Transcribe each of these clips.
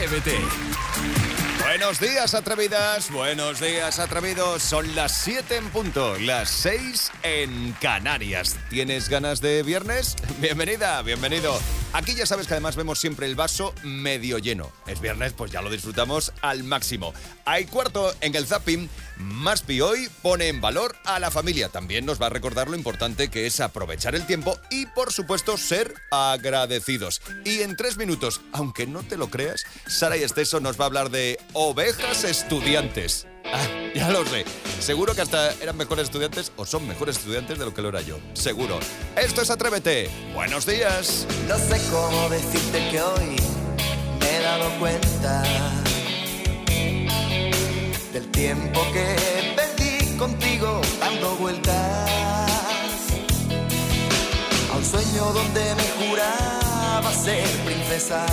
Atrévete. Buenos días, atrevidas. Buenos días, atrevidos. Son las 7 en punto, las 6 en Canarias. ¿Tienes ganas de viernes? Bienvenida, bienvenido. Aquí ya sabes que además vemos siempre el vaso medio lleno. Es viernes, pues ya lo disfrutamos al máximo. Hay cuarto en el Zapping. Maspi hoy pone en valor a la familia. También nos va a recordar lo importante que es aprovechar el tiempo y, por supuesto, ser agradecidos. Y en 3 minutos, aunque no te lo creas, Sara y Esteso nos va a hablar de ovejas estudiantes. Ya lo sé. Seguro que hasta eran mejores estudiantes o son mejores estudiantes de lo que lo era yo. Seguro. Esto es Atrévete. Buenos días. No sé cómo decirte que hoy me he dado cuenta del tiempo que perdí contigo dando vueltas a un sueño donde me juraba ser princesa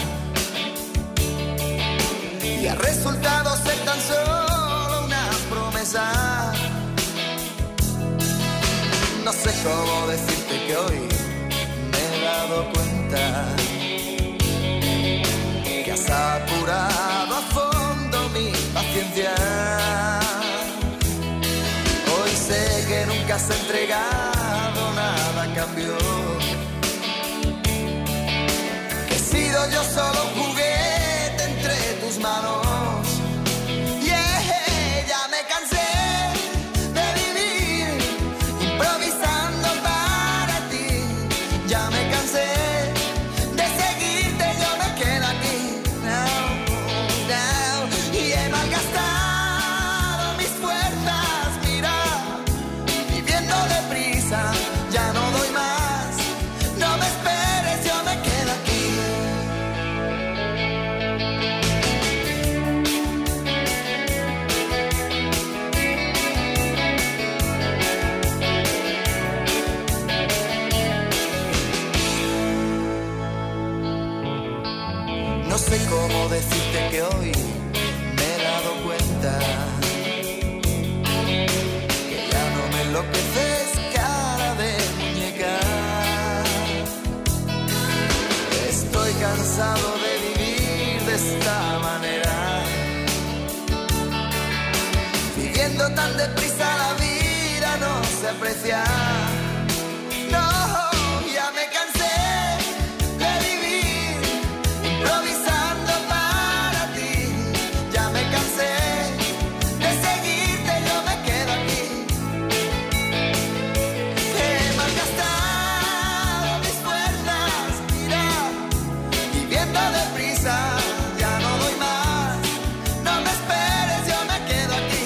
y ha resultado ser tan solo una promesa. No sé cómo decirte que hoy me he dado cuenta que has apurado a fondo mi paciencia. Hoy sé que nunca has entregado nada a cambio, que he sido yo solo un juguete entre tus manos. Ya me cansé de vivir improvisando para ti. Ya me cansé de seguirte, yo me quedo aquí. Y he malgastado mis fuerzas, mira, viviendo deprisa. Ya no doy más, no me esperes, yo me quedo aquí. No sé cómo decirte que hoy me he dado cuenta que ya no me enloqueces, cara de muñeca. Estoy cansado de vivir de esta manera, viviendo tan deprisa la vida no se aprecia. No, ya me cansé de vivir improvisando para ti. Ya me cansé de seguirte, yo me quedo aquí. He malgastado mis fuerzas, mira, viviendo deprisa. Ya no doy más, no me esperes, yo me quedo aquí.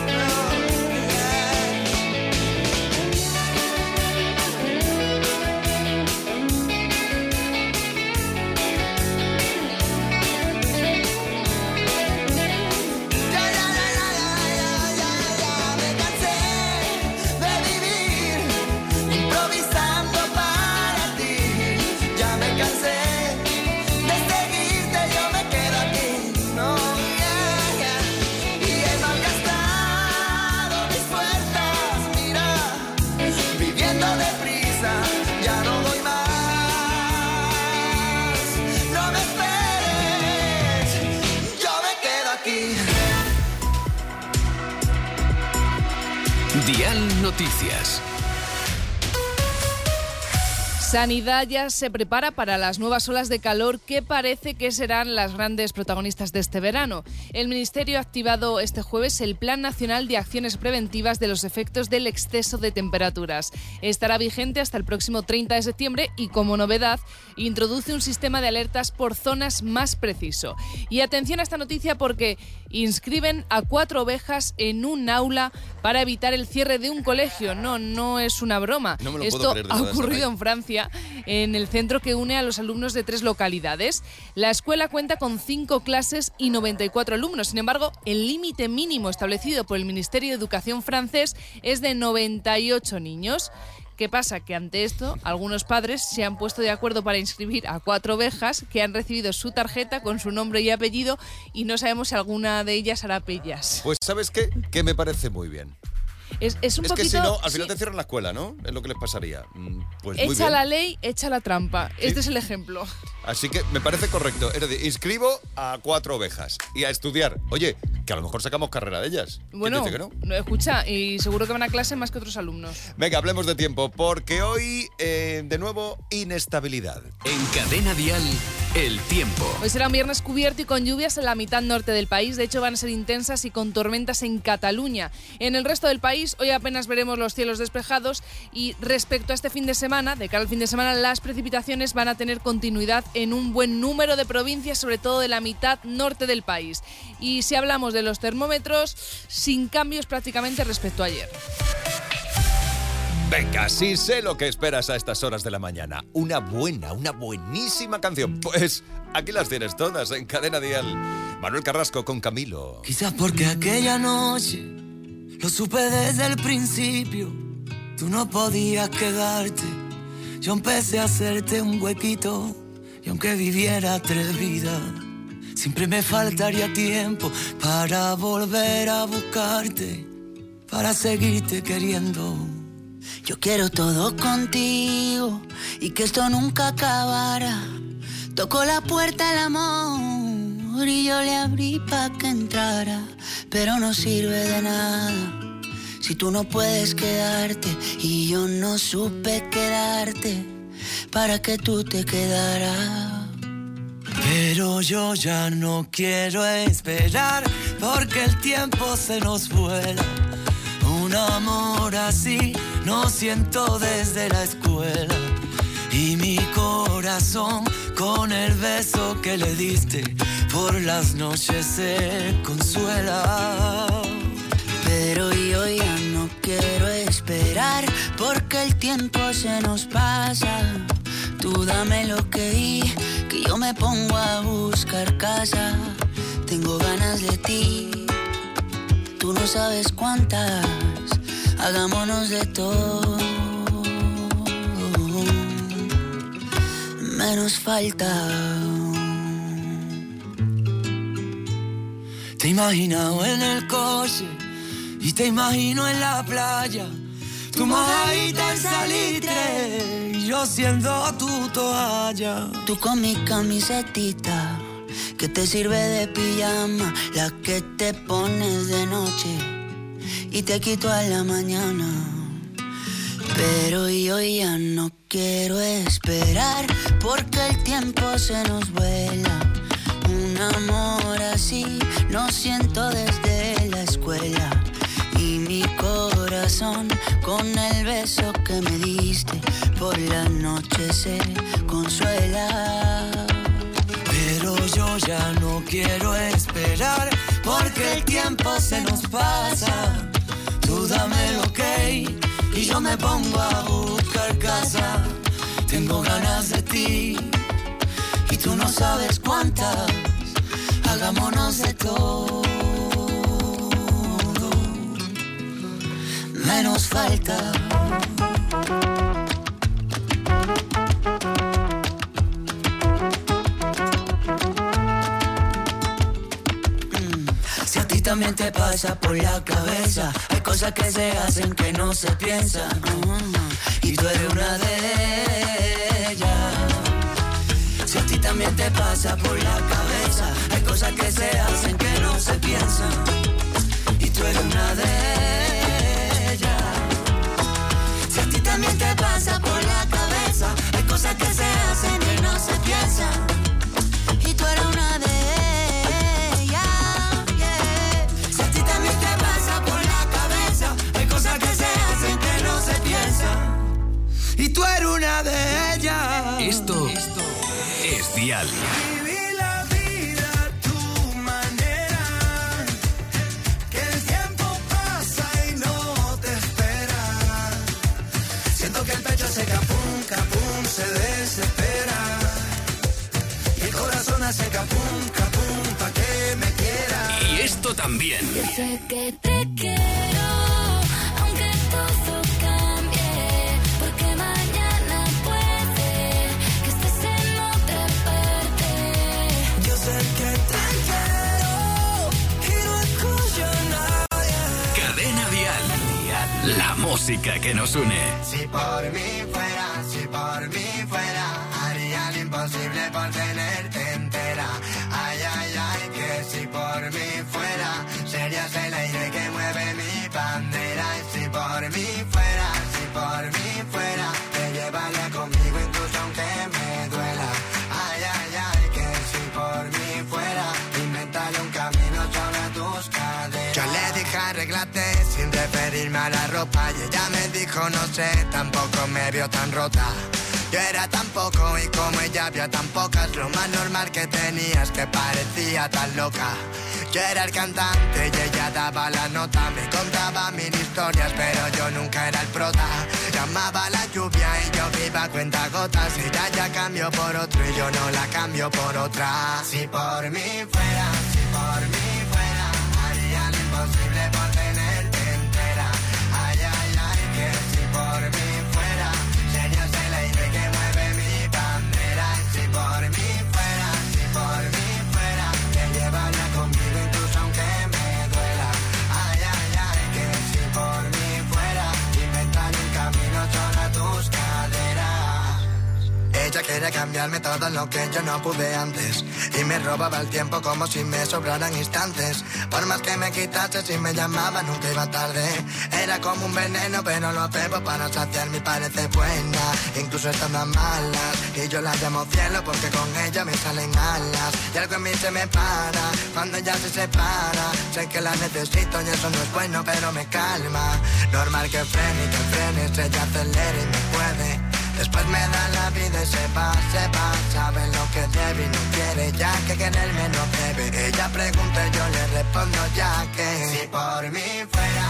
Dial Noticias. Sanidad ya se prepara para las nuevas olas de calor que parece que serán las grandes protagonistas de este verano. El Ministerio ha activado este jueves el Plan Nacional de Acciones Preventivas de los efectos del exceso de temperaturas. Estará vigente hasta el próximo 30 de septiembre y, como novedad, introduce un sistema de alertas por zonas más preciso. Y atención a esta noticia porque inscriben a 4 ovejas en un aula para evitar el cierre de un colegio. No es una broma. No me lo Esto puedo creer, de ha verdad, ocurrido Saray. en Francia, en el centro que une a los alumnos de 3 localidades. La escuela cuenta con 5 clases y 94 alumnos. Sin embargo, el límite mínimo establecido por el Ministerio de Educación francés es de 98 niños. ¿Qué pasa? Que ante esto, algunos padres se han puesto de acuerdo para inscribir a 4 ovejas que han recibido su tarjeta con su nombre y apellido y no sabemos si alguna de ellas hará pellas. Pues ¿sabes qué? Que me parece muy bien. Es un poquito... que si no, al final sí. te cierran la escuela, ¿no? Es lo que les pasaría. Pues muy Echa bien. la ley, echa la trampa. Sí. Este es el ejemplo. Así que me parece correcto. Es decir, inscribo a 4 ovejas y a estudiar. Oye, que a lo mejor sacamos carrera de ellas. ¿Quién Bueno, dice que no? escucha, y seguro que van a clase más que otros alumnos. Venga, hablemos de tiempo, porque hoy, de nuevo, inestabilidad. En Cadena Dial, el tiempo. Hoy será un viernes cubierto y con lluvias en la mitad norte del país. De hecho, van a ser intensas y con tormentas en Cataluña. En el resto del país, hoy apenas veremos los cielos despejados. Y respecto a este fin de semana, de cara al fin de semana, las precipitaciones van a tener continuidad en un buen número de provincias, sobre todo de la mitad norte del país. Y si hablamos de los termómetros, sin cambios prácticamente respecto a ayer. Venga, sí sé lo que esperas a estas horas de la mañana. Una buenísima canción. Pues aquí las tienes todas en Cadena Dial. Manuel Carrasco con Camilo. Quizás porque aquella noche lo supe desde el principio. Tú no podías quedarte. Yo empecé a hacerte un huequito. Y aunque viviera 3 vidas, siempre me faltaría tiempo para volver a buscarte, para seguirte queriendo. Yo quiero todo contigo y que esto nunca acabara. Tocó la puerta el amor y yo le abrí pa' que entrara, pero no sirve de nada si tú no puedes quedarte y yo no supe quedarte para que tú te quedaras. Pero yo ya no quiero esperar porque el tiempo se nos vuela. Un amor así no siento desde la escuela. Y mi corazón con el beso que le diste por las noches se consuela. Pero yo ya no quiero esperar porque el tiempo se nos pasa. Tú dame lo que yo me pongo a buscar casa. Tengo ganas de ti, tú no sabes cuántas. Hagámonos de todo, menos falta. Te he imaginado en el coche y te imagino en la playa. Tu mojadita en salitre y yo siendo tu toalla. Tú con mi camisetita que te sirve de pijama, la que te pones de noche y te quito a la mañana. Pero yo ya no quiero esperar porque el tiempo se nos vuela. Un amor así no siento desde la escuela. Y mi corazón con el beso que me diste por la noche se consuela. Pero yo ya no quiero esperar porque el tiempo se nos pasa. Tú dame lo que y yo me pongo a buscar casa. Tengo ganas de ti y tú no sabes cuántas. Hagámonos de todo, menos falta. Si a ti también te pasa por la cabeza, hay cosas que se hacen que no se piensan, y tú eres una de ellas. Si a ti también te pasa por la cabeza, hay cosas que se hacen que no se piensan, y tú eres una de ellas. Si a ti también te pasa por la cabeza, hay cosas que se hacen que no se piensan, y tú eres una de ellas. Yeah. Si a ti también te pasa por la cabeza, hay cosas que se hacen que no se piensan, y tú eres una de ellas. Esto es Dial. Vivir la vida a tu manera, que el tiempo pasa y no te espera. Siento que el pecho hace capum, capum, se desespera. Y el corazón hace capum, capum, pa' que me quiera. Y esto también. Yo sé que te quiero, aunque todo cambie, porque mañana puede que estés en otra parte. Yo sé que te quiero y no escucho a nadie. Cadena Dial. música que nos une. Si por mí fuera, haría lo imposible por tenerte entera. Ay, ay, ay, que si por mí fuera, serías el aire que mueve mi bandera. Y si por mí fuera, te llevaría conmigo incluso aunque me duela. Ay, ay, ay, que si por mí fuera, inventaré un camino sobre tus caderas. Yo le dije arréglate sin referirme a la ropa y ella me dijo no sé, tampoco me vio tan rota. Yo era tan poco y como ella había tan pocas, lo más normal que tenía es que parecía tan loca. Yo era el cantante y ella daba la nota, me contaba mil historias pero yo nunca era el prota. Llamaba la lluvia y yo iba a cuentagotas, ella ya cambió por otro y yo no la cambio por otra. Si por mí fuera, haría lo imposible por tenerte entera. Ay, ay, ay, que si por mí fuera, serías el aire que mueve mi bandera. Y si por mí fuera, te llevaría conmigo incluso aunque me duela. Ay, ay, ay, que si por mí fuera, inventaré un camino sobre tus caderas. Ella quiere cambiarme todo lo que yo no pude antes y me robaba el tiempo como si me sobraran instantes. Por más que me quitase, si me llamaba nunca iba tarde. Era como un veneno pero lo bebo para saciarme y parece buena, incluso estando a malas. Y yo la llamo cielo porque con ella me salen alas. Y algo en mí se me para cuando ella se separa. Sé que la necesito y eso no es bueno pero me calma. Normal que frenes, ella acelera y me puede. Después me da la vida y se va, sabe lo que debe y no quiere ya que quererme no debe. Ella pregunta y yo le respondo ya que si por mí fuera,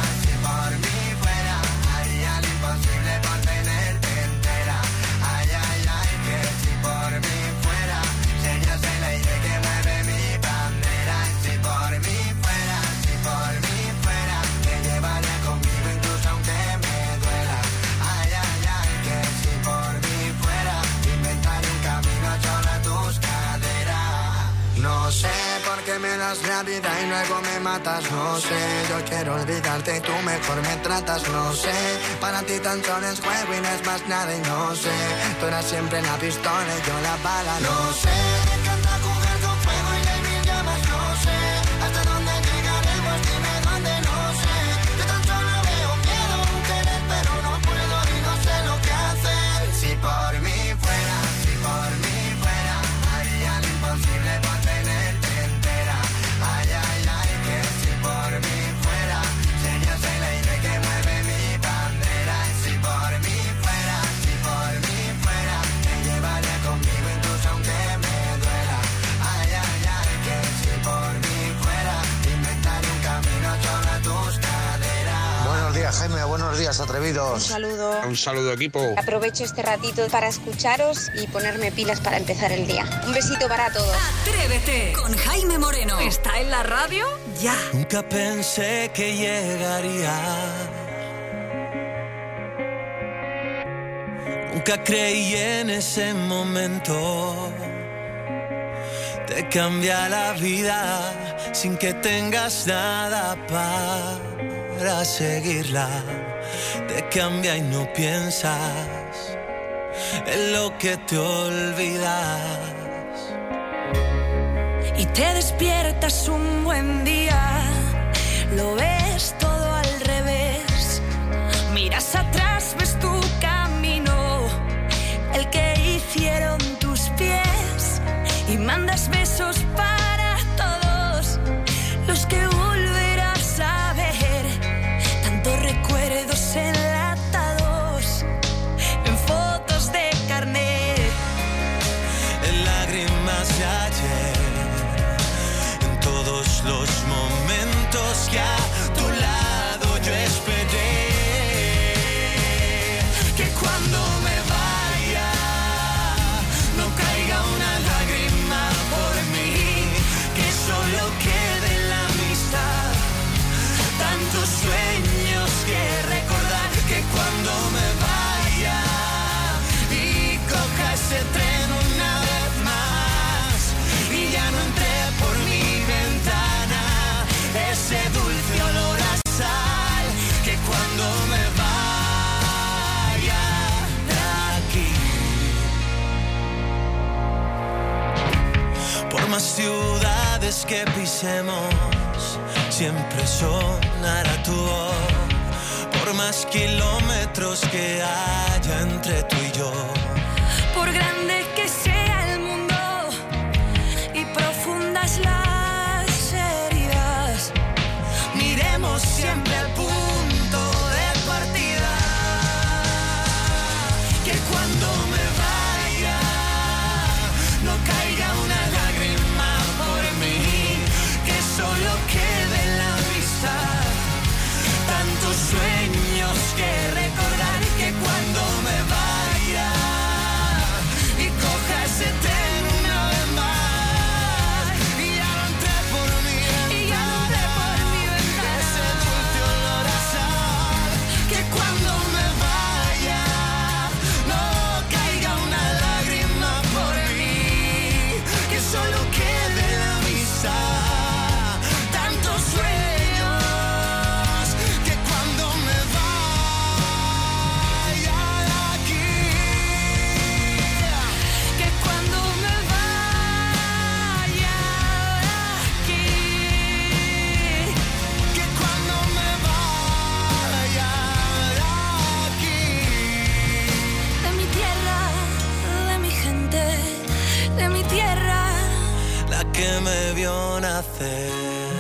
haría lo imposible por tenerte entera. Ay, ay, ay, que si por mí fuera, serías el aire que mueve mi bandera. Y si por mí fuera, te llevaría conmigo incluso aunque me duela. Ay, ay, ay, que si por mí fuera, inventaré un camino sobre tus caderas. No sé por qué me das la vida y luego me matas, no sé. Yo quiero olvidarte y tú mejor me tratas, no sé. Para ti tan solo es juego y no es más nada y no sé. Tú eras siempre la pistola y yo la bala, no sé. Me encanta jugar con fuego y hay mil llamas, no sé. Hasta dónde llegaremos, dime dónde, no sé. Yo tan solo veo miedo, un querer pero no puedo y no sé lo que hacer. Si por mí fuera, haría lo imposible por tenerte entera. Ay, ay, ay, que si por mí fuera, serías el aire que mueve mi bandera. Y si por mí fuera, te llevaría conmigo incluso aunque me duela. Ay, ay, ay, que si por mí fuera, inventaré un camino sobre tus caderas. Buenos días, Jaime, buenos días, atrevidos. Un saludo equipo. Aprovecho este ratito para escucharos y ponerme pilas para empezar el día. Un besito para todos. Atrévete con Jaime Moreno. ¿Está en la radio? Ya. Nunca pensé que llegaría. Nunca creí en ese momento. Te cambia la vida sin que tengas nada para seguirla. Te cambia y no piensas en lo que te olvidas. Y te despiertas un buen día, lo ves todo al revés. Miras atrás, ves tu camino, el que hicieron tus pies. Y mandas besos para todos los que volverás a ver. Tantos recuerdos enlatados en fotos de carnet, en lágrimas de ayer, en todos los momentos que a tu lado yo esperé. Que cuando me vaya no caiga una lágrima por mí, que solo quede la amistad, tantos sueños que recordar. Que cuando me vaya y coja ese tren una vez más y ya no entré por mi ventana ese dulce olor a sal. Que cuando me vaya escuchemos, siempre sonará tu voz, por más kilómetros que haya entre tú y yo. Por grande que sea el mundo y profundas las heridas, Miremos siempre al punto de partida, que cuando me vaya no caiga una lágrima por mí, que solo quede la amistad, tantos sueños que recordar, que cuando me vaya y coja ese tren una vez más y ya no entré por mi ventana, ese dulce olor a sal, que cuando me vaya no caiga una lágrima por mí, que solo quede la amistad, tantos sueños, que cuando me vaya de aquí, que cuando me vaya de aquí, que cuando me vaya de aquí. de mi tierra, de mi gente, de mi tierra. La que me vio nacer.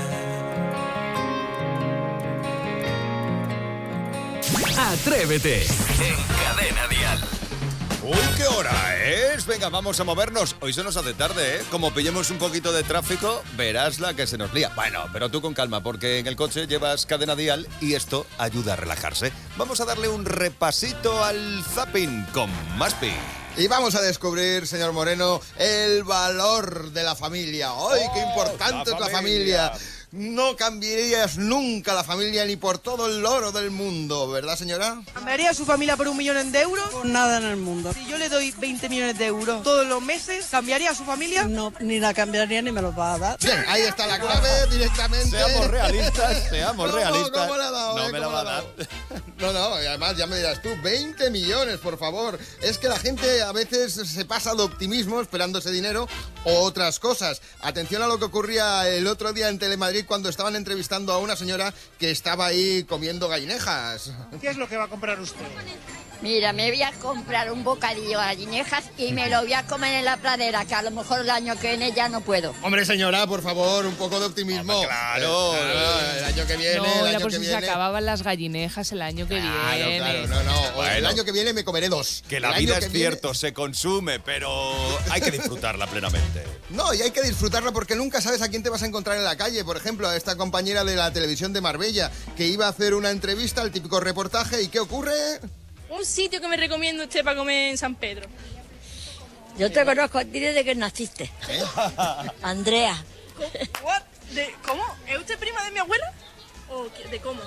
Atrévete en Cadena Dial. Uy, ¿qué hora es? Venga, vamos a movernos. Hoy se nos hace tarde, ¿eh? Como pillemos un poquito de tráfico, verás la que se nos lía. Bueno, pero tú con calma, porque en el coche llevas Cadena Dial y esto ayuda a relajarse. Vamos a darle un repasito al zapping con Maspi. Y vamos a descubrir, señor Moreno, el valor de la familia. ¡Ay, qué importante la es la familia! familia! No cambiarías nunca la familia ni por todo el oro del mundo, ¿verdad, señora? ¿Cambiaría a su familia por 1 millón de euros? Por nada en el mundo. Si yo le doy 20 millones de euros todos los meses, ¿cambiaría a su familia? No, ni la cambiaría ni me lo va a dar. Bien, ahí está la clave directamente. Seamos realistas, seamos realistas. ¿Cómo le ha dado, no me la ¿Cómo va a le ha dar. dado? No, y además ya me dirás tú, 20 millones, por favor. Es que la gente a veces se pasa de optimismo esperando ese dinero o otras cosas. Atención a lo que ocurría el otro día en Telemadrid cuando estaban entrevistando a una señora que estaba ahí comiendo gallinejas. ¿Qué es lo que va a comprar usted? Mira, me voy a comprar un bocadillo de gallinejas y me lo voy a comer en la pradera, que a lo mejor el año que viene ya no puedo. Hombre, señora, por favor, un poco de optimismo. Claro. El año que viene, No, el era año por que si se viene. acababan las gallinejas el año que viene. Claro, no. O el Bueno. año que viene me comeré 2. Que la El vida año es que viene- cierto, se consume, pero hay que disfrutarla plenamente. No, y hay que disfrutarla porque nunca sabes a quién te vas a encontrar en la calle. Por ejemplo, a esta compañera de la televisión de Marbella, que iba a hacer una entrevista, el típico reportaje, ¿y qué ocurre? Un sitio que me recomienda usted para comer en San Pedro. Yo te conozco a ti desde que naciste. Andrea. ¿Cómo? ¿Es usted prima de mi abuela? ¿O de cómo?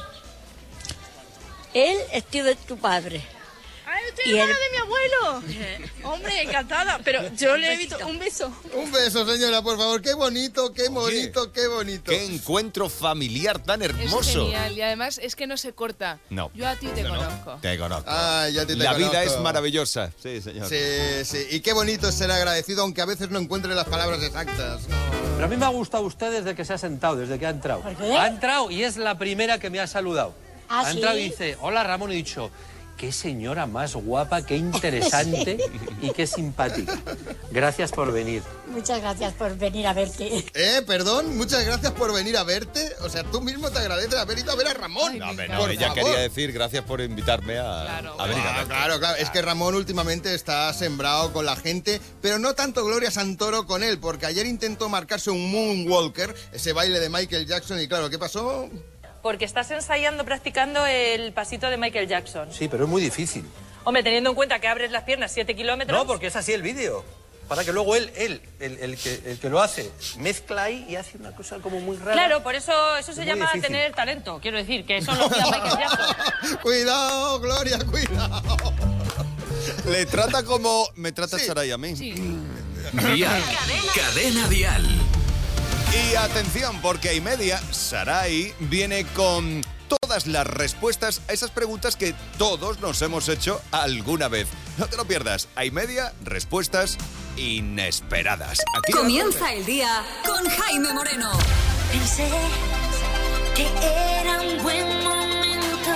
Él es tío de tu padre. Ah, ¿es usted Y hermana él- de mi abuelo? Hombre, encantada. Pero yo le he visto un beso. Un beso, señora, por favor. Qué bonito, qué bonito, qué bonito. Qué encuentro familiar tan Es hermoso. genial y además es que no se corta. No. Yo a ti te conozco. Te conozco. Ah, ya te La vida conozco. es maravillosa. Sí, señor. Sí. Y qué bonito es ser agradecido, aunque a veces no encuentre las palabras exactas. Pero a mí me ha gustado usted desde que se ha sentado, desde que ha entrado. ¿Por qué? Ha entrado y es la primera que me ha saludado. ¿Ah, ha sí? entrado y dice, hola Ramón, y he dicho, qué señora más guapa, qué interesante y qué simpática. Gracias por venir. Muchas gracias por venir a verte. Perdón, muchas gracias por venir a verte. O sea, tú mismo te agradeces haber ido a ver a Ramón. No, hombre, no, Por ella favor. quería decir gracias por invitarme a venir a verte. Claro. Es que Ramón últimamente está sembrado con la gente, pero no tanto Gloria Santoro con él, porque ayer intentó marcarse un moonwalker, ese baile de Michael Jackson, y claro, ¿qué pasó? Porque estás ensayando, practicando el pasito de Michael Jackson. Sí, pero es muy difícil. Hombre, teniendo en cuenta que abres las piernas 7 kilómetros... No, porque es así el vídeo. Para que luego el que lo hace, mezcla ahí y hace una cosa como muy rara. Claro, por eso se muy llama difícil. tener talento. Quiero decir, que eso lo hacía Michael Jackson. Cuidado, Gloria, cuidado. Le trata como me trata Sí. Saray a mí. Dial. Cadena Dial. Y atención, porque hay media, Saray viene con todas las respuestas a esas preguntas que todos nos hemos hecho alguna vez. No te lo pierdas, hay media, respuestas inesperadas. Aquí Comienza el día con Jaime Moreno. Pensé que era un buen momento.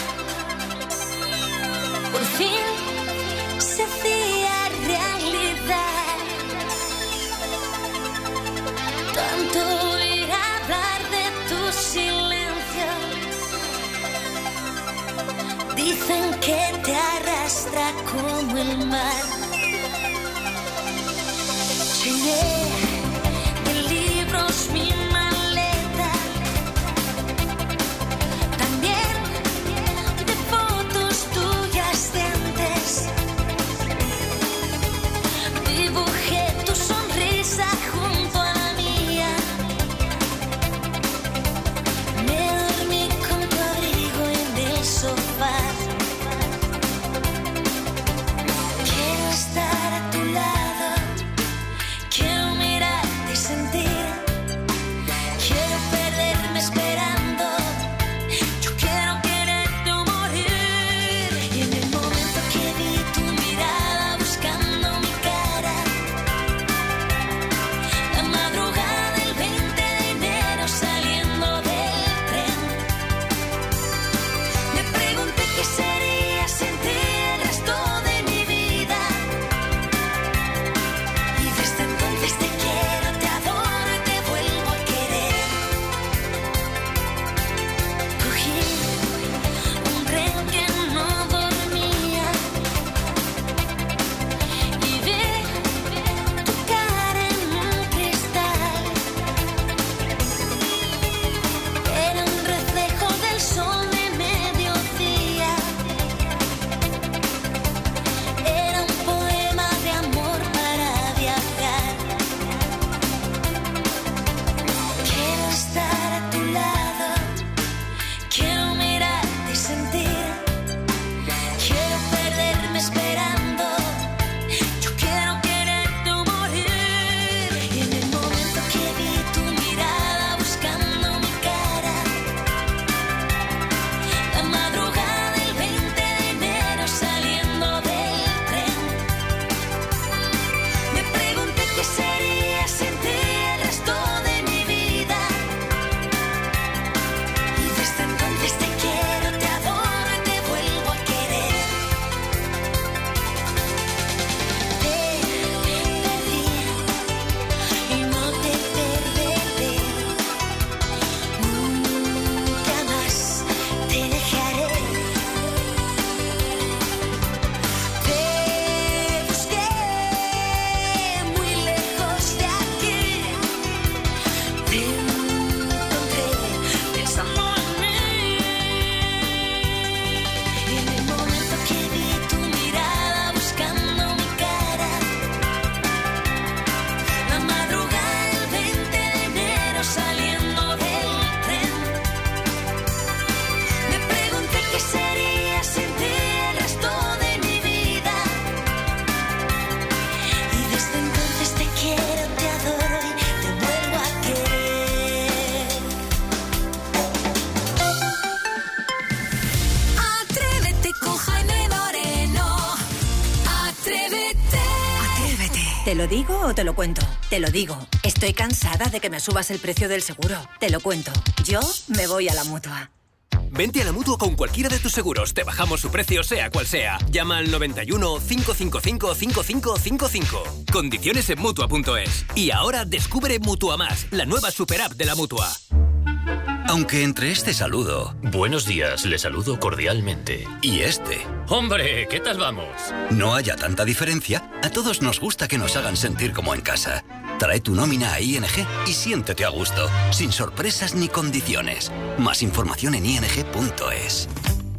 Por fin se hacía realidad. Tanto oír hablar de tu silencio. Dicen que te arrastra como el mar. Llené de libros mi maleta, también de fotos tuyas de antes. Dibujé tu sonrisa junto a la mía. Me dormí con tu abrigo en el sofá. Quiero estar a tu lado, quiero mirarte y sentir. Quiero perderme esperando. Yo quiero quererte o morir. Y en el momento que vi tu mirada buscando mi cara, la madrugada del 20 de enero saliendo del tren, me pregunté qué sería sin ti el resto de mi vida. Y desde entonces te quiero, te adoro y te vuelvo a querer. Cogí un tren que no dormía y vi tu cara en un cristal. Era un reflejo del sol de mediodía. Era un poema de amor para viajar. Quiero estar a tu lado, quiero mirarte y sentir. Quiero perderme esperando. Yo quiero quererte o morir. Y en el momento que vi tu mirada buscando mi cara, la madrugada del 20 de enero saliendo del tren, me pregunté qué sería sin ti el resto de mi vida. Y desde entonces te quiero, te adoro y te vuelvo a querer. Te perdí y no te perderé. Nunca más te dejaré. Te busqué muy lejos de aquí. Te encontré pensando en mí. Y en el momento que vi tu mirada buscando mi cara, la madrugada del 20 de enero saliendo del tren, me pregunté qué sería sin ti el resto de mi vida. Y desde entonces te quiero, te adoro y te vuelvo a querer. Atrévete con Jaime Moreno. Atrévete. Atrévete. ¿Te lo digo o te lo cuento? Te lo digo. Estoy cansada de que me subas el precio del seguro. Te lo cuento. Yo me voy a la Mutua. Vente a la Mutua con cualquiera de tus seguros. Te bajamos su precio, sea cual sea. Llama al 91 555 5555. Condiciones en Mutua.es. Y ahora descubre Mutua Más, la nueva super app de la Mutua. Aunque entre este saludo Buenos días, le saludo cordialmente. y este Hombre, ¿qué tal vamos? no haya tanta diferencia, a todos nos gusta que nos hagan sentir como en casa. Trae tu nómina a ING y siéntete a gusto, sin sorpresas ni condiciones. Más información en ing.es.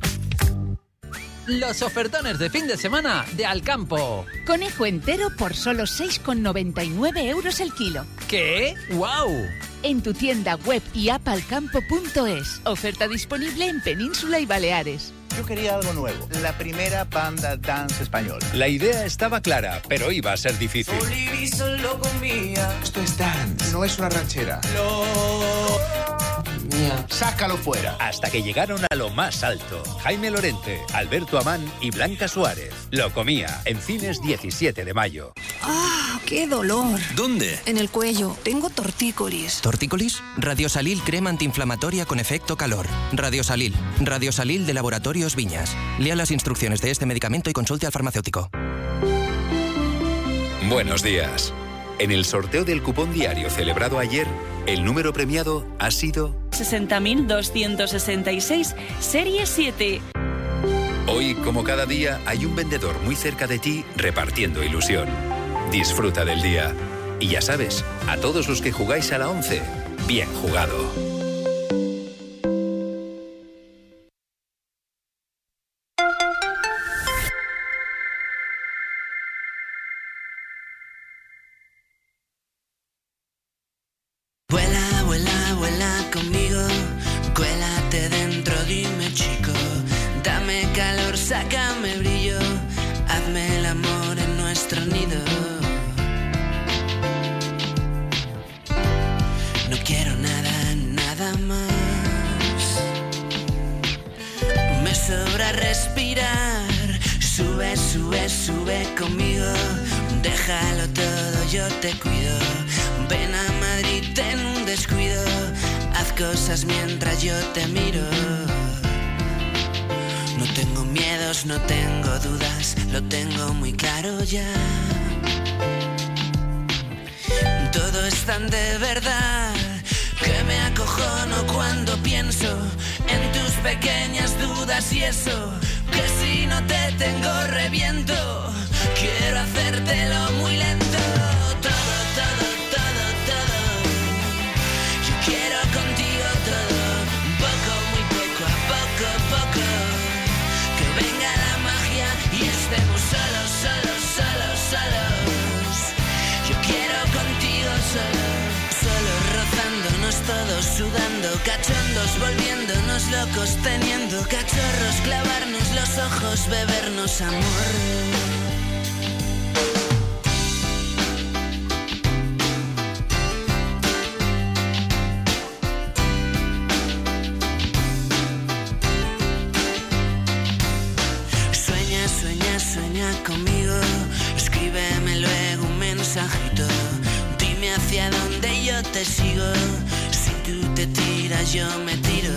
Los ofertones de fin de semana de Alcampo. Conejo entero por solo 6,99 euros el kilo. ¿Qué? ¡Guau! En tu tienda web y app alcampo.es. Oferta disponible en Península y Baleares. Yo quería algo nuevo. La primera banda dance española. La idea estaba clara, pero iba a ser difícil. Esto es dance, no es una ranchera. mía. Sácalo fuera. Hasta que llegaron a lo más alto. Jaime Lorente, Alberto Amán y Blanca Suárez. Lo comía en cines 17 de mayo. ¡Ah, qué dolor! ¿Dónde? En el cuello. Tengo tortícolis. ¿Tortícolis? Radiosalil crema antiinflamatoria con efecto calor. Radiosalil. Radiosalil de Laboratorios Viñas. Lea las instrucciones de este medicamento y consulte al farmacéutico. Buenos días. En el sorteo del cupón diario celebrado ayer, el número premiado ha sido 60.266, serie 7. Hoy, como cada día, hay un vendedor muy cerca de ti repartiendo ilusión. Disfruta del día. Y ya sabes, a todos los que jugáis a la 11, bien jugado. Vuela, vuela, vuela conmigo, cuélate dentro, dime chico, dame calor, sácame brillo, hazme el amor en nuestro nido. No quiero nada, nada más, me sobra respirar, sube, sube, sube conmigo, déjalo todo, yo te cuido. Ven a Madrid en un descuido, haz cosas mientras yo te miro. No tengo miedos, no tengo dudas, lo tengo muy claro ya. Todo es tan de verdad que me acojono cuando pienso en tus pequeñas dudas y eso, que si no te tengo reviento, quiero hacértelo muy lento. Todo, todo. Quiero contigo todo, poco, muy poco, a poco, poco. Que venga la magia y estemos solos, solos, solos, solos. Yo quiero contigo solo, solo rozándonos todos, sudando, cachondos, volviéndonos locos, teniendo cachorros, clavarnos los ojos, bebernos amor. Sueña conmigo, escríbeme luego un mensajito, dime hacia dónde yo te sigo, si tú te tiras yo me tiro.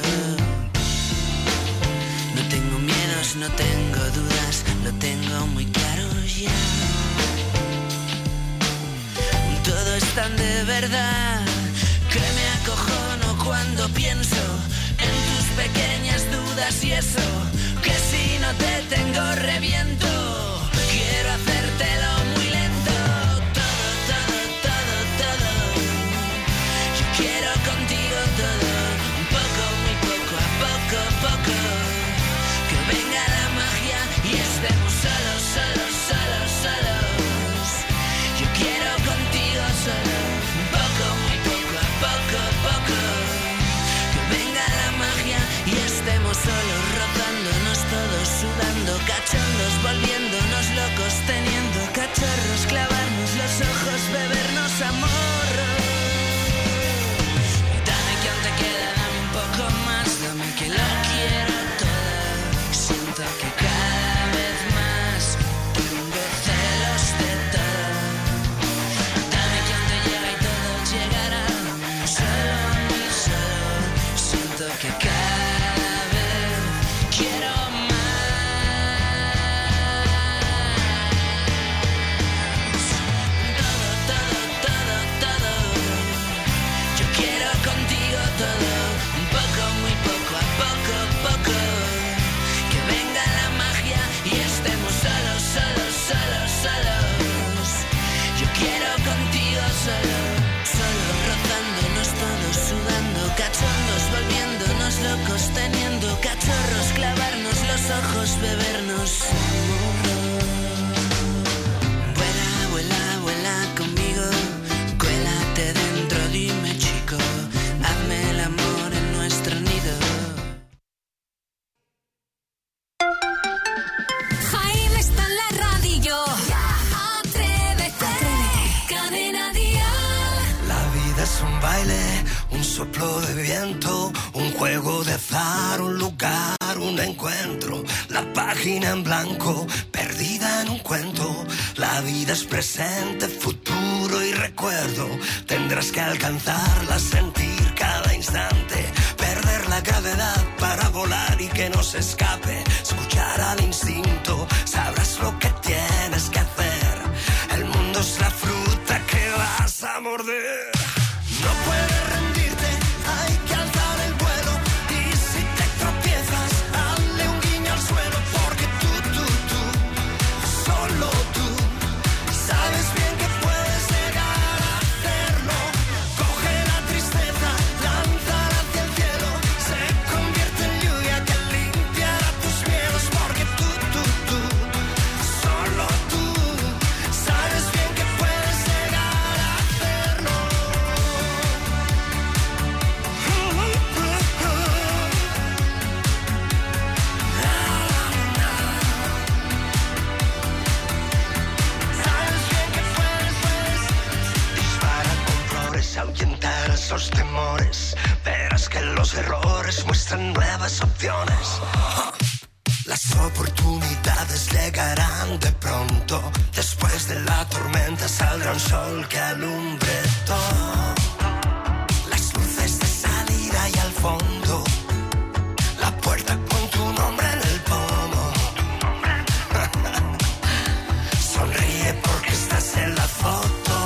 No tengo miedos, no tengo dudas, lo tengo muy claro ya. Todo es tan de verdad que me acojono cuando pienso en tus pequeñas dudas y eso, que si no te tengo reviento, quiero hacértelo muy lento. Todo, todo, todo, todo. Yo quiero contigo todo, un poco, muy poco, a poco, poco. Que venga la magia y estemos solos, solos, solos, solos. Yo quiero contigo solo, un poco, muy poco, a poco, poco. Que venga la magia y estemos solos, rozándonos todos, sudando, cachondos, volviéndonos locos, teniendo cachorros, clavarnos los ojos, bebernos amor. Dame que aún te queda, dame un poco más, dame que lo quiero todo. Siento que cada vez más tengo celos de todo. Dame que aún te llega y todo llegará, solo a mí, solo. Siento que cada vez quiero más. Todo, todo, todo. Yo quiero contigo todo, un poco, muy poco, a poco, poco. Que venga la magia y estemos solos, solos, solos, solos. Yo quiero contigo solo, solo rozándonos todos, sudando, cachondos, volviéndonos locos, teniendo cachorros, clavarnos los ojos, bebernos amor. Vuela, vuela, vuela conmigo, cuélate dentro, dime chico, hazme el amor en nuestro nido. Jaime está en la radio. Atrévete. Cadena Dial. La vida es un baile, un soplo de viento, un juego de azar, un lugar, un encuentro, la página en blanco, perdida en un cuento. La vida es presente, futuro y recuerdo. Tendrás que alcanzarla, sentir cada instante, perder la gravedad para volar y que no se escape. Escuchar al instinto, sabrás lo que tienes que hacer. El mundo es la fruta que vas a morder. No puedes rendirte, hay que alzar el vuelo. Y si te tropiezas, hazle un guiño al suelo. Porque tú, solo tú, sabes bien que puedes llegar a hacerlo. Coge la tristeza, lánzala hacia el cielo. Se convierte en lluvia que limpiará tus miedos. Porque tú, solo tú, sabes bien que puedes llegar a hacerlo. Sabes bien que puedes. Dispara con flores, ahuyentarás los temores. Verás que los errores muestran nuevas opciones. Las oportunidades llegarán de pronto. Después de la tormenta saldrá un sol que alumbre todo. Las luces de salida y al fondo. La puerta con tu nombre en el pomo. Sonríe porque estás en la foto.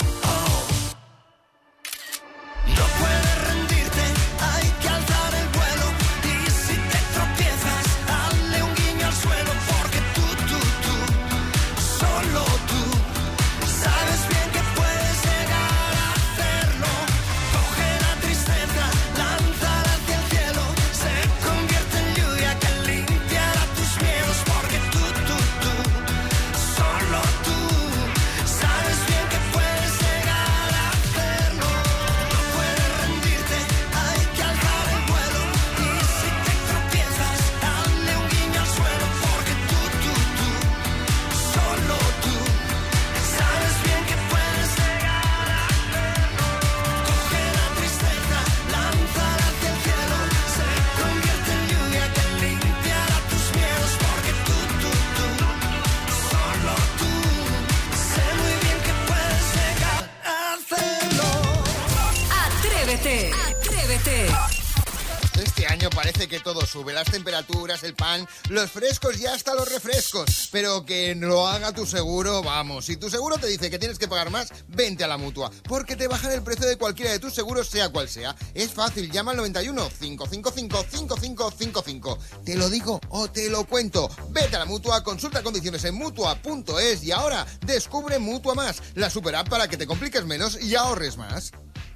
No puedes rendirte, hay que alzar el vuelo. Y si te tropiezas, hazle un guiño al suelo. Porque tú, solo tú, sabes bien que puedes llegar a hacerlo. Coge la tristeza, lánzala hacia el cielo. Se convierte en lluvia que limpiará tus miedos. Porque tú, solo tú, sabes bien que puedes llegar a hacerlo. No puedes rendirte, hay que alzar el vuelo. Y si te tropiezas, hazle un guiño al suelo. Porque tú, solo tú, sabes bien que puedes llegar a hacerlo. Coge la tristeza, lánzala hacia el cielo. Se convierte en lluvia que limpiará tus miedos. Porque tú, solo tú, sé muy bien que puedes llegar a hacerlo. Atrévete, atrévete. Este año parece que todo sube, las temperaturas, el pan, los frescos y hasta los refrescos. Pero que lo haga tu seguro, vamos. Si tu seguro te dice que tienes que pagar más, vente a la Mutua, porque te bajan el precio de cualquiera de tus seguros, sea cual sea. Es fácil, llama al 91 555 5555. Te lo digo o te lo cuento. Vete a la Mutua, consulta condiciones en Mutua.es y ahora descubre Mutua Más, la super app para que te compliques menos y ahorres más.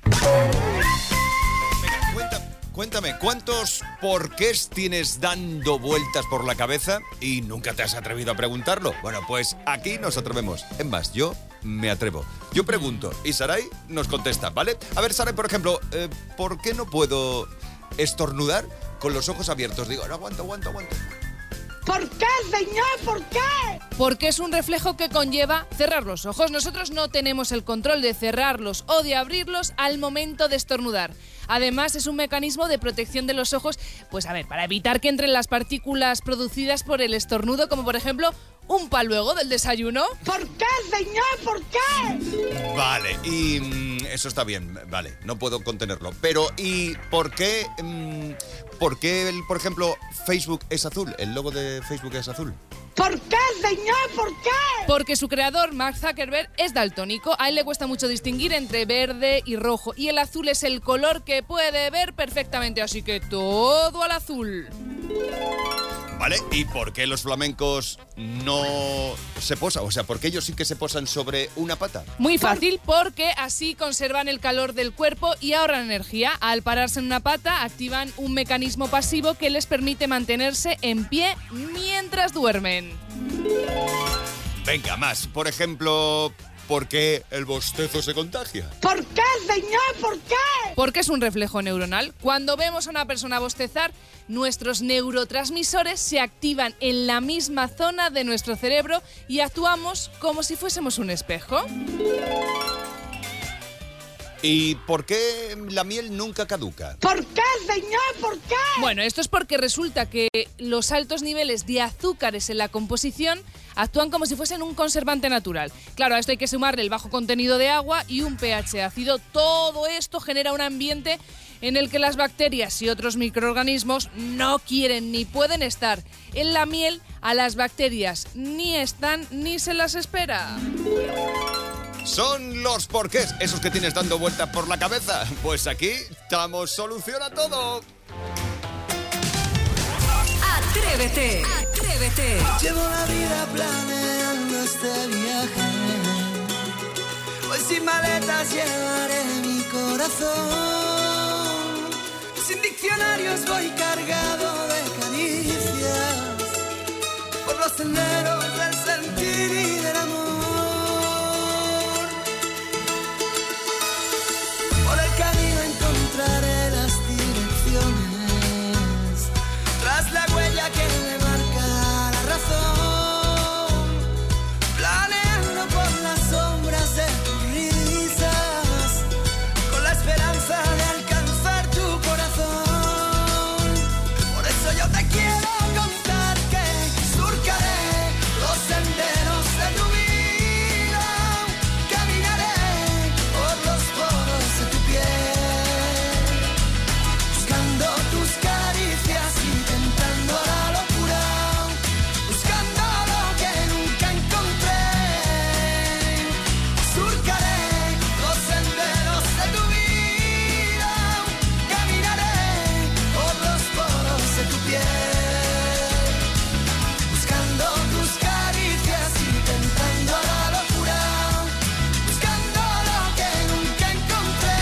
Cuéntame, ¿cuántos porqués tienes dando vueltas por la cabeza y nunca te has atrevido a preguntarlo? Bueno, pues aquí nos atrevemos. Es más, yo me atrevo. Yo pregunto y Saray nos contesta, ¿vale? A ver, Saray, por ejemplo, ¿por qué no puedo estornudar con los ojos abiertos? Digo, no, aguanto. ¿Por qué, señor? ¿Por qué? Porque es un reflejo que conlleva cerrar los ojos. Nosotros no tenemos el control de cerrarlos o de abrirlos al momento de estornudar. Además, es un mecanismo de protección de los ojos, pues a ver, para evitar que entren las partículas producidas por el estornudo, como por ejemplo un paluego del desayuno. ¿Por qué, señor? ¿Por qué? Vale, y eso está bien, vale, no puedo contenerlo. Pero, ¿y por qué, por ejemplo, Facebook es azul? El logo de Facebook es azul. ¿Por qué, señor? ¿Por qué? Porque su creador, Mark Zuckerberg, es daltónico. A él le cuesta mucho distinguir entre verde y rojo. Y el azul es el color que puede ver perfectamente. Así que todo al azul. Vale, ¿y por qué los flamencos no se posan? O sea, ¿por qué ellos sí que se posan sobre una pata? Muy fácil, porque así conservan el calor del cuerpo y ahorran energía. Al pararse en una pata, activan un mecanismo pasivo que les permite mantenerse en pie mientras duermen. Venga, más. Por ejemplo, ¿por qué el bostezo se contagia? ¿Por qué, señor? ¿Por qué? Porque es un reflejo neuronal. Cuando vemos a una persona bostezar, nuestros neurotransmisores se activan en la misma zona de nuestro cerebro y actuamos como si fuésemos un espejo. ¿Y por qué la miel nunca caduca? ¿Por qué, señor? ¿Por qué? Bueno, esto es porque resulta que los altos niveles de azúcares en la composición actúan como si fuesen un conservante natural. Claro, a esto hay que sumarle el bajo contenido de agua y un pH ácido. Todo esto genera un ambiente en el que las bacterias y otros microorganismos no quieren ni pueden estar. En la miel, a las bacterias ni están ni se las espera. Son los porqués, esos que tienes dando vueltas por la cabeza. Pues aquí damos solución a todo. Atrévete, atrévete. Llevo la vida planeando este viaje. Hoy sin maletas llevaré mi corazón. Sin diccionarios voy cargado de caricias. Por los senderos del sentir y del amor. Por el camino encontraré las direcciones. Tras la huella que me marca la razón. Planeando por las sombras de tus risas. Con la esperanza de alcanzar tu corazón. Por eso yo te quiero contar que surcaré los senderos de tu vida. Caminaré por los poros de tu piel. Buscando tus caricias, intentando la locura. Buscando lo que nunca encontré. Surcaré los senderos de tu vida. Caminaré por los poros de tu piel. Buscando tus caricias, intentando la locura. Buscando lo que nunca encontré.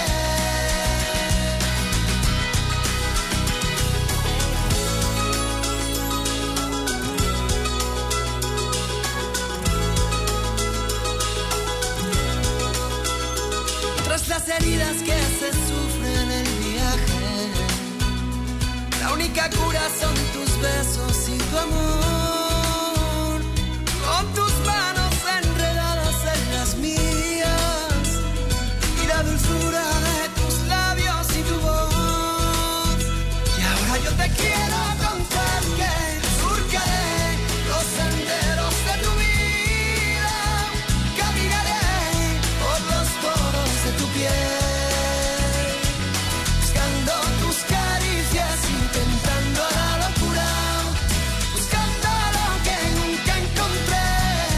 Tras las heridas que se sufren en el viaje, la única cura son tus besos y tu amor. Con tus manos enredadas en las mías y la dulzura de tus labios y tu voz. Y ahora yo te quiero contar que surcaré los senderos de tu vida. Caminaré por los poros de tu piel. Buscando tus caricias, intentando la locura. Buscando lo que nunca encontré.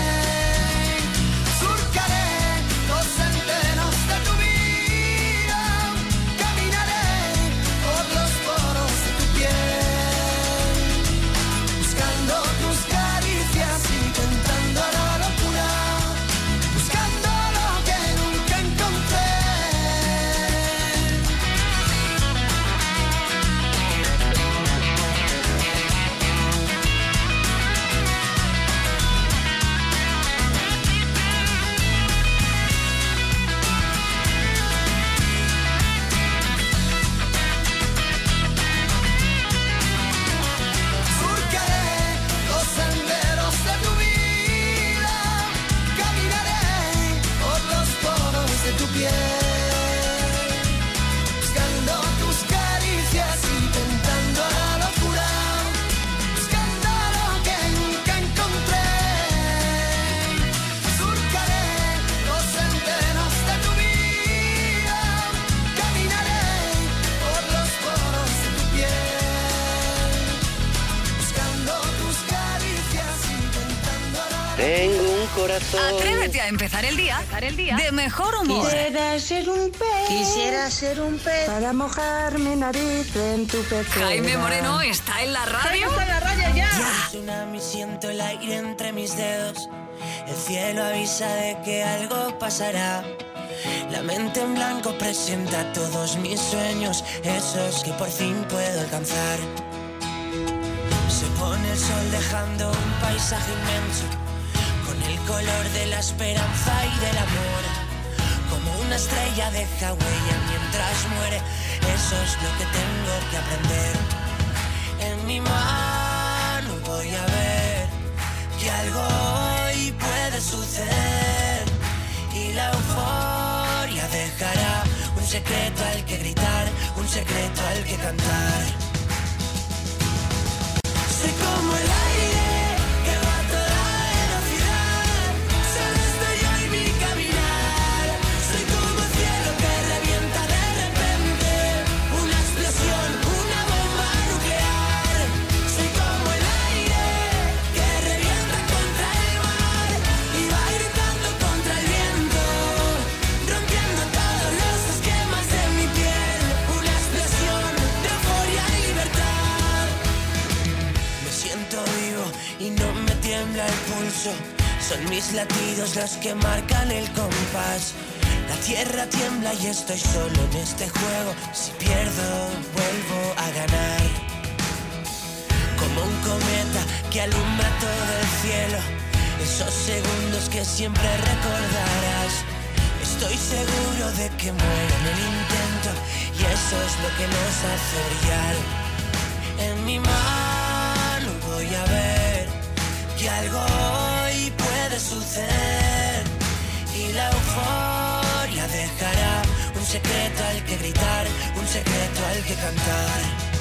Surcaré los senderos de tu vida. Caminaré por los poros de tu piel. Buscando tus caricias, intentando la locura. Buscando lo que nunca encontré. Surcaré los senderos de tu vida. Caminaré por los poros de tu piel. Buscando tus caricias, intentando la locura. Buscando lo que nunca encontré. Surcaré los senderos de tu vida. Caminaré por los poros de tu piel. Buscando tus caricias, intentando la Tengo un corazón. Atrévete a empezar el día de mejor humor. Quisiera ser un pez. Quisiera ser un pez. Para mojar mi nariz en tu pecera. Jaime Moreno está en la radio. Está en la radio ya. Tsunami, siento el aire entre mis dedos. El cielo avisa de que algo pasará. La mente en blanco presenta todos mis sueños, esos que por fin puedo alcanzar. Se pone el sol dejando un paisaje inmenso, con el color de la esperanza y del amor. Como una estrella deja huella mientras muere, eso es lo que tengo que aprender. En mi mano voy a ver que algo hoy puede suceder y la euforia dejará un secreto al que gritar, un secreto al que cantar. Soy como el aire que va a toda velocidad, solo estoy yo y mi caminar. Soy como el cielo que revienta de repente, una explosión, una bomba nuclear. Soy como el aire que revienta contra el mar y va gritando contra el viento, rompiendo todos los esquemas de mi piel, una explosión de euforia y libertad. Me siento vivo y no me tiembla el pulso, son mis latidos los que marcan el compás. La tierra tiembla y estoy solo en este juego, si pierdo vuelvo a ganar. Como un cometa que alumbra todo el cielo, esos segundos que siempre recordarás. Estoy seguro de que muero en el intento y eso es lo que nos hace brillar. En mi mano voy a ver que algo hoy puede suceder y la euforia dejará un secreto al que gritar, un secreto al que cantar.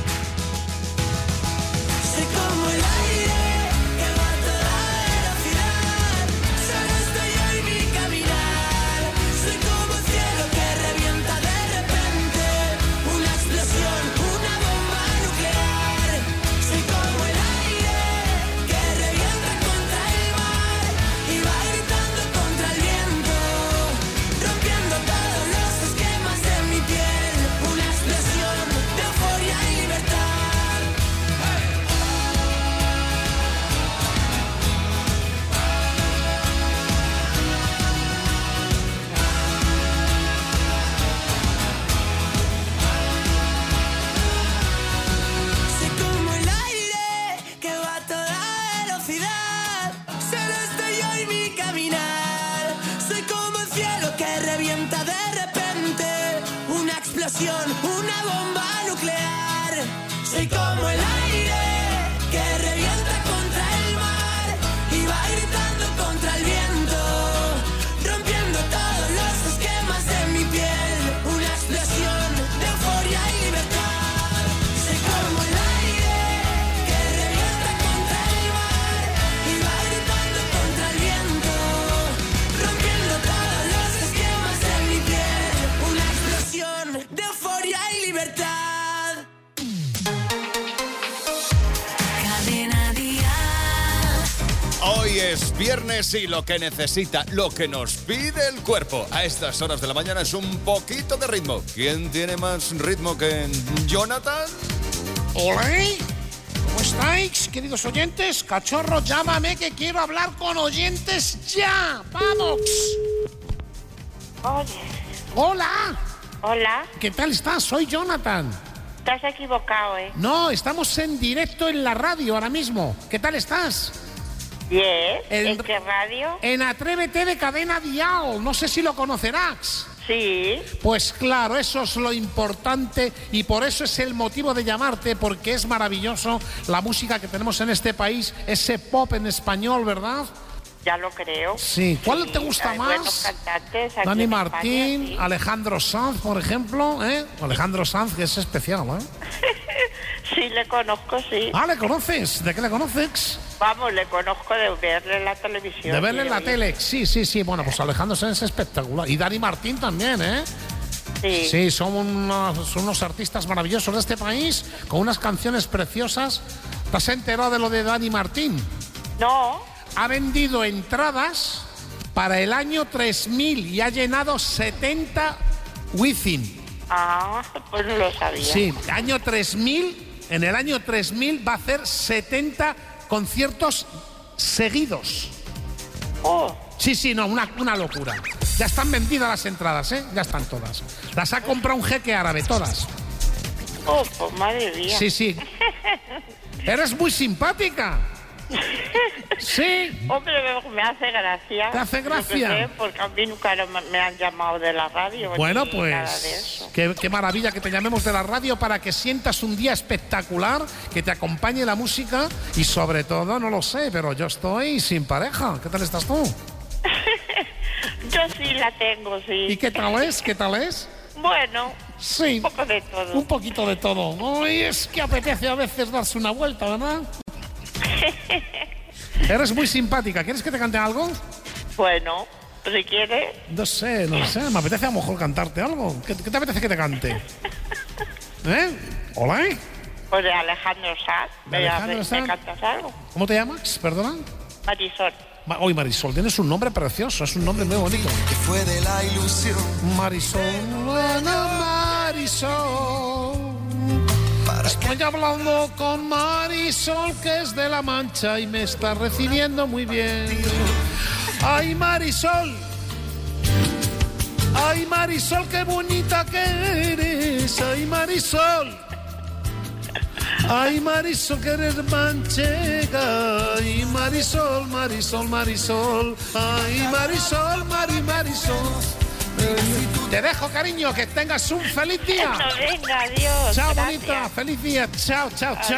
Soy como el aire que va a toda velocidad, solo estoy yo y mi caminar. Soy como el cielo que revienta de repente, una explosión, una bomba nuclear. Soy como el aire que revienta contra el mar y va gritando contra el viento, rompiendo todos los esquemas de mi piel, una explosión de euforia y libertad. Soy como el aire que va a toda velocidad, solo estoy yo y mi caminar. Soy como el cielo que revienta de repente, una explosión, una bomba nuclear. Soy como el aire que revienta contra el mar y va gritando contra el viento, rompiendo todos los esquemas de mi piel, una explosión de euforia y libertad. Soy como el aire que revienta contra el mar y va gritando contra el viento, rompiendo todos los esquemas de mi piel, una explosión de euforia y libertad. Cadena Dial. Hoy es viernes y lo que necesita, lo que nos pide el cuerpo a estas horas de la mañana es un poquito de ritmo. ¿Quién tiene más ritmo que Jonathan? Hola, ¿cómo estáis, queridos oyentes? Cachorro, llámame que quiero hablar con oyentes ya. ¡Vamos! Oye, Hola, hola, ¿qué tal estás? Soy Jonathan. te has equivocado, ¿eh? No, estamos en directo en la radio ahora mismo. ¿Qué tal estás? Bien, ¿en qué radio? En Atrévete de Cadena Dial. No sé si lo conocerás. Sí. Pues claro, eso es lo importante y por eso es el motivo de llamarte, porque es maravilloso la música que tenemos en este país, ese pop en español, ¿verdad? Ya lo creo. Sí. ¿Cuál te gusta hay más? buenos cantantes aquí Dani en Martín, España, sí. Alejandro Sanz, por ejemplo, ¿eh? Alejandro Sanz, que es especial, ¿eh? Sí, le conozco, sí. Ah, ¿le conoces? ¿De qué le conoces? Vamos, le conozco de verle en la televisión. De verle en la sí. tele. Sí. Bueno, pues Alejandro Sanz es espectacular. Y Dani Martín también, ¿eh? Sí. Sí, son unos artistas maravillosos de este país, con unas canciones preciosas. ¿Te has enterado de lo de Dani Martín? No. Ha vendido entradas para el año 3000 y ha llenado 70 Wizzing. Ah, pues no lo sabía. Sí, año 3000, en el año 3000 va a hacer 70 conciertos seguidos. Oh. Sí, no, una locura. Ya están vendidas las entradas, ¿eh? Ya están todas. Las ha comprado un jeque árabe, todas. Oh, pues madre mía. Sí. Eres muy simpática. Sí. Hombre, me hace gracia. ¿Te hace gracia? Yo qué sé, porque a mí nunca me han llamado de la radio. Bueno, ni nada de pues eso. qué maravilla que te llamemos de la radio para que sientas un día espectacular, que te acompañe la música y sobre todo, no lo sé, pero yo estoy sin pareja. ¿Qué tal estás tú? Yo sí la tengo, sí. ¿Y qué tal es? ¿Qué tal es? Bueno, sí, un poco de todo. Un poquito de todo. Ay, es que apetece a veces darse una vuelta, ¿verdad? Eres muy simpática. ¿Quieres que te cante algo? Bueno, si quieres. No sé. Me apetece a lo mejor cantarte algo. ¿Qué te apetece que te cante? ¿Hola? Pues de Alejandro Sanz. ¿Me cantas algo? ¿Cómo te llamas? Perdona. Marisol. Hoy Marisol, tienes un nombre precioso, es un nombre muy bonito. Que fue de la ilusión. Marisol, Marisol. Estoy hablando con Marisol, que es de La Mancha y me está recibiendo muy bien. Ay, Marisol. Ay, Marisol, qué bonita que eres. Ay, Marisol. Ay, Marisol, que eres manchega. Ay, Marisol, Marisol, Marisol. Ay, Marisol, Marisol. Te dejo, cariño, que tengas un feliz día. No, venga, adiós. Chao, gracias. bonita, feliz día. Chao.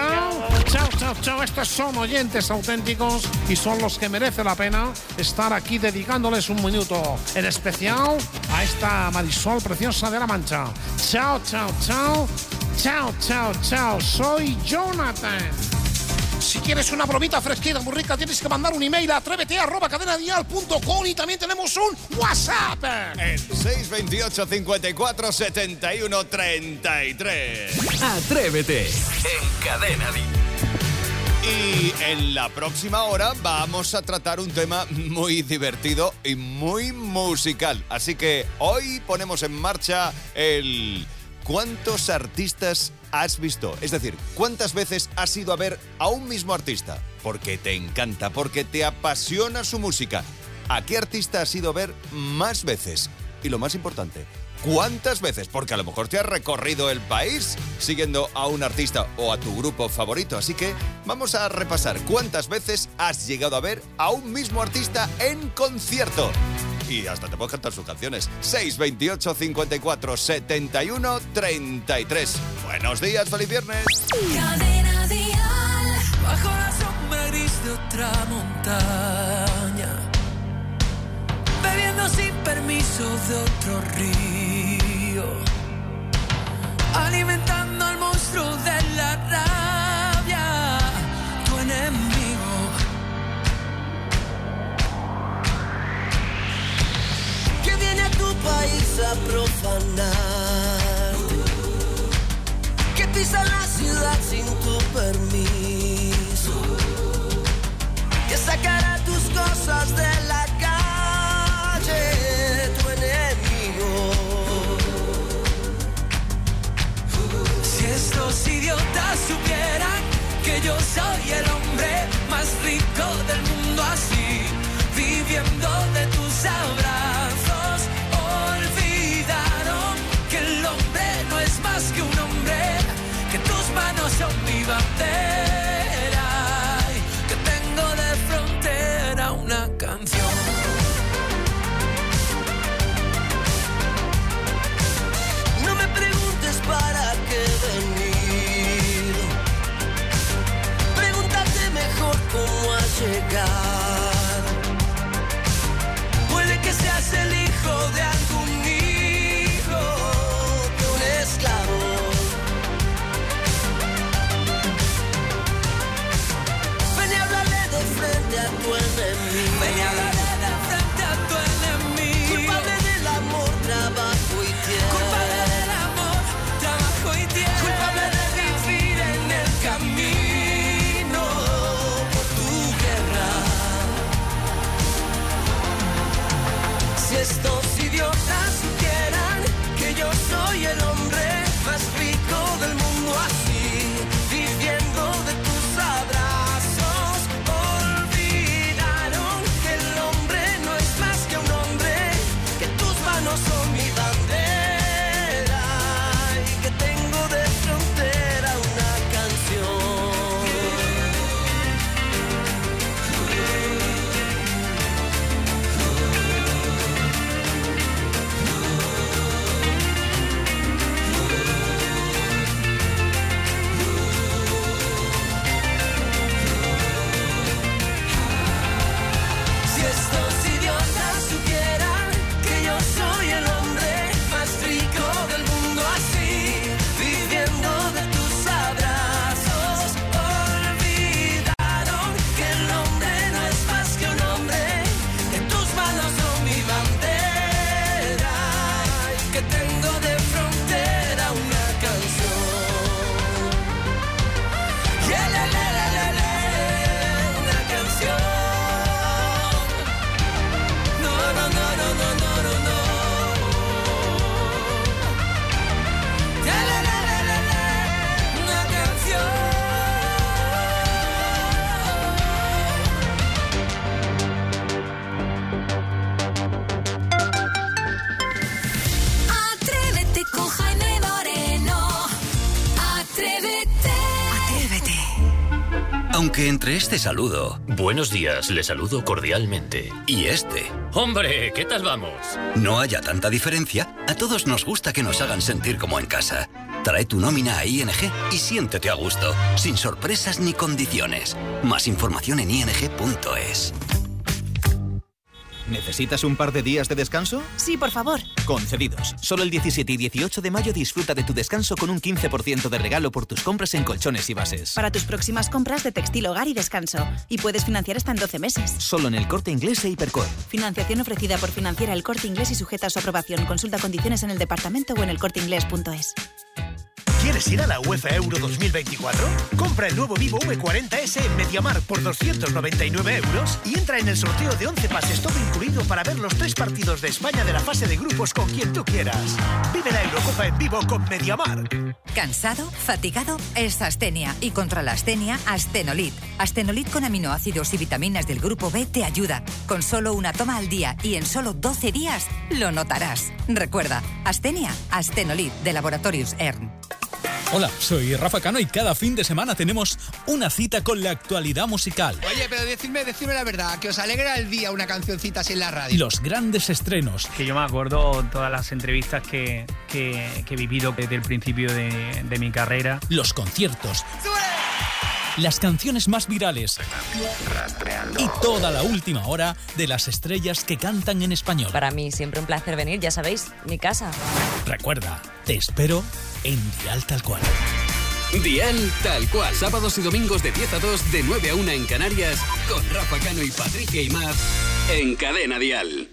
Estos son oyentes auténticos y son los que merece la pena estar aquí dedicándoles un minuto, en especial a esta Marisol preciosa de La Mancha. Chao. Soy Jonathan. Si quieres una bromita fresquita, muy rica, tienes que mandar un email a atrévete@cadenadial.com y también tenemos un WhatsApp. El 628 54 71 33. Atrévete en Cadena Dial. Y en la próxima hora vamos a tratar un tema muy divertido y muy musical. Así que hoy ponemos en marcha el ¿cuántos artistas has visto? Es decir, ¿cuántas veces has ido a ver a un mismo artista? Porque te encanta, porque te apasiona su música. ¿A qué artista has ido a ver más veces? Y lo más importante, ¿cuántas veces? Porque a lo mejor te has recorrido el país siguiendo a un artista o a tu grupo favorito. Así que vamos a repasar cuántas veces has llegado a ver a un mismo artista en concierto. Y hasta te puedo cantar sus canciones. 628 54 71 33. Buenos días, feliz viernes. Cadena Dial, bajo la sombra gris de otra montaña, bebiendo sin permiso de otro río, alimentando al monstruo de la rabia, tu enemigo. Que viene a tu país a profanar, que pisa la ciudad sin tu permiso, que sacará tus cosas de la calle, tu enemigo. Si estos idiotas supieran que yo soy el hombre más rico del mundo, así, viviendo de tus abrazos, olvidaron que el hombre no es más que un hombre, que tus manos son mi bandera, que tengo de frontera una canción. No me preguntes para qué venir, pregúntate mejor cómo has llegado. Puede que seas el hijo de algún hijo de un esclavo. Ven y háblale de frente a tu enemigo. Ven y háblale de frente a tu enemigo. Culpable del amor, trabajo y tierra. Culpable del amor, trabajo y tierra. Culpable de vivir en el camino por tu guerra. Si estos idiotas supieran que yo soy el hombre más rico del mundo, así, viviendo de tus abrazos, olvidaron Aunque entre este saludo... Buenos días, le saludo cordialmente. Y este... ¡Hombre! ¿Qué tal vamos? No haya tanta diferencia, a todos nos gusta que nos hagan sentir como en casa. Trae tu nómina a ING y siéntete a gusto, sin sorpresas ni condiciones. Más información en ing.es. ¿Necesitas un par de días de descanso? Sí, por favor. Concedidos. Solo el 17 y 18 de mayo disfruta de tu descanso con un 15% de regalo por tus compras en colchones y bases. Para tus próximas compras de textil, hogar y descanso. Y puedes financiar hasta en 12 meses. Solo en El Corte Inglés e Hipercor. Financiación ofrecida por Financiera El Corte Inglés y sujeta a su aprobación. Consulta condiciones en el departamento o en elcorteinglés.es. ¿Quieres ir a la UEFA Euro 2024? Compra el nuevo Vivo V40S en MediaMarkt por 299 € y entra en el sorteo de 11 pases todo incluido para ver los 3 partidos de España de la fase de grupos con quien tú quieras. Vive la Eurocopa en vivo con MediaMarkt. ¿Cansado? ¿Fatigado? Es astenia. Y contra la astenia, Astenolit. Astenolit con aminoácidos y vitaminas del grupo B te ayuda. Con solo una toma al día y en solo 12 días lo notarás. Recuerda, astenia, Astenolit de Laboratorios ERN. Hola, soy Rafa Cano y cada fin de semana tenemos una cita con la actualidad musical. Oye, pero decidme la verdad, que os alegra el día una cancioncita así en la radio. Los grandes estrenos. Que yo me acuerdo todas las entrevistas que he vivido desde el principio de mi carrera. Los conciertos. Las canciones más virales. Y toda la última hora de las estrellas que cantan en español. Para mí siempre un placer venir, ya sabéis, mi casa. Recuerda, te espero en Dial Tal Cual. Dial Tal Cual. Sábados y domingos de 10 a 2, de 9 a 1 en Canarias, con Rafa Cano y Patricia Aimar en Cadena Dial.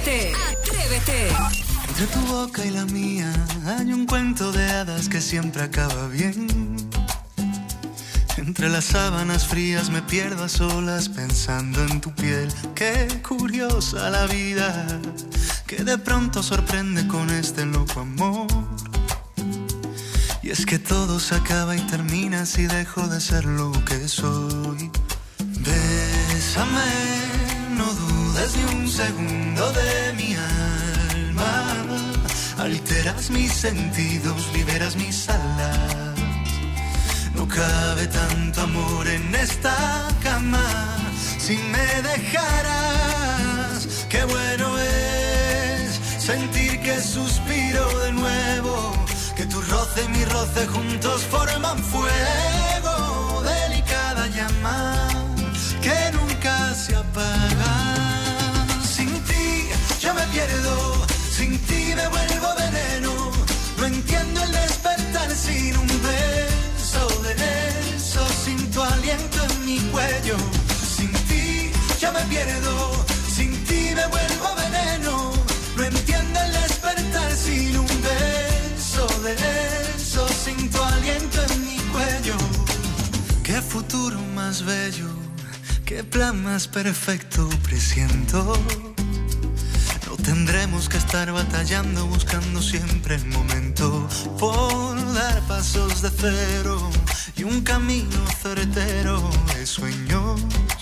Atrévete. Entre tu boca y la mía hay un cuento de hadas que siempre acaba bien. Entre las sábanas frías me pierdo a solas pensando en tu piel. Qué curiosa la vida, que de pronto sorprende con este loco amor. Y es que todo se acaba y termina si dejo de ser lo que soy. Bésame, no dudes ni un segundo de mi alma. Alteras mis sentidos, liberas mis alas. No cabe tanto amor en esta cama. Si me dejaras, qué bueno es sentir que suspiro de nuevo. Que tu roce y mi roce juntos forman fuego. Delicada llama que nunca se apaga. Sin ti yo me pierdo, sin ti me vuelvo veneno. No entiendo el despertar sin un beso de eso, sin tu aliento en mi cuello. Sin ti yo me pierdo, sin ti me vuelvo veneno. No entiendo el despertar sin un beso de eso, sin tu aliento en mi cuello. Qué futuro más bello, qué plan más perfecto presiento. No tendremos que estar batallando, buscando siempre el momento por dar pasos de cero y un camino certero de sueños.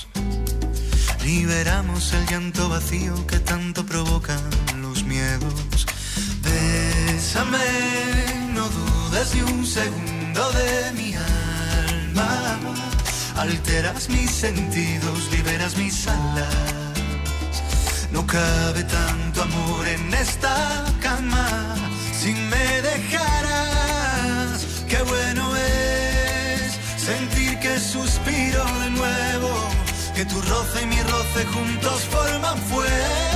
Liberamos el llanto vacío que tanto provocan los miedos. Bésame, no dudes ni un segundo de mi alma. Alteras mis sentidos, liberas mis alas. No cabe tanto amor en esta cama. Si me dejaras, qué bueno es sentir que suspiro de nuevo. Que tu roce y mi roce juntos forman fuego.